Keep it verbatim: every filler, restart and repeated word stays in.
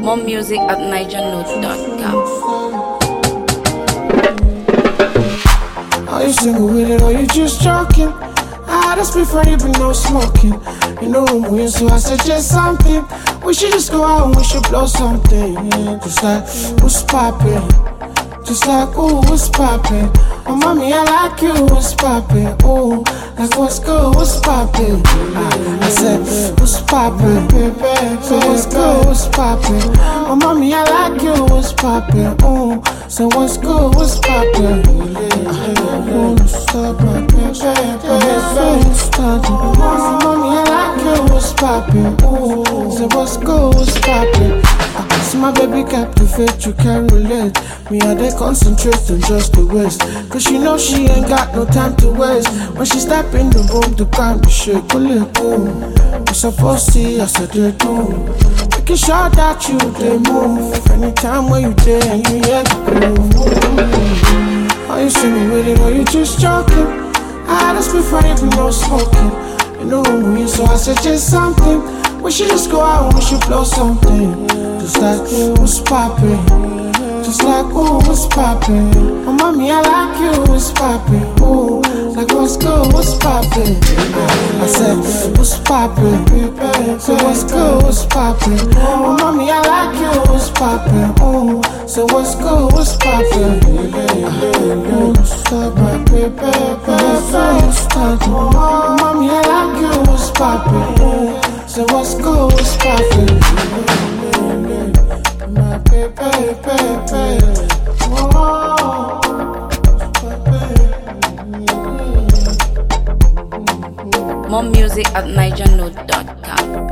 More music at niger note dot com. Are you single with it or you just joking? Ah, that's before you been no smoking. You know I'm weird, so I suggest something. We should just go out and we should blow something. Yeah, just like, what's poppin'? Just like, ooh, what's poppin'? Oh, mommy, I like you, what's poppin'? Ooh, like, what's good, what's poppin'? I, I said, what's poppin'? So what's good, what's poppin'? Oh, mommy, I like you, what's poppin'? Ooh, so what's good, what's poppin'? Don't stop, my baby, oh, mommy, I like you, what's poppin'? Ooh, so what's good, what's poppin'? See my baby captivate, you can't relate. Me I dey concentrate on just the waist, cause she know she ain't got no time to waste. When she step in the room, the kind of shake, pull it boom. You supposed to see us at the do. Making sure that you they move. Anytime when you there and you hear the groove. Are you singing with it or you just joking? Ah, that's before you been no smoking. You know me, so I suggest something. We should just go out and we should blow something. Just like, what's poppin'? Just like, ooh, what's poppin'? Oh, mommy, I like you, what's poppin'? Ooh, like, what's good, what's poppin'? I said, what's poppin'? So what's good, what's poppin'? Oh, mommy, I like you, what's poppin'? Ooh, so what's good, what's poppin'? Don't stop, my baby, don't stop. Oh, mommy, I like you, what's poppin'? Ooh, so what's good, what's poppin'? My baby, baby, oh, More music at niger note dot com.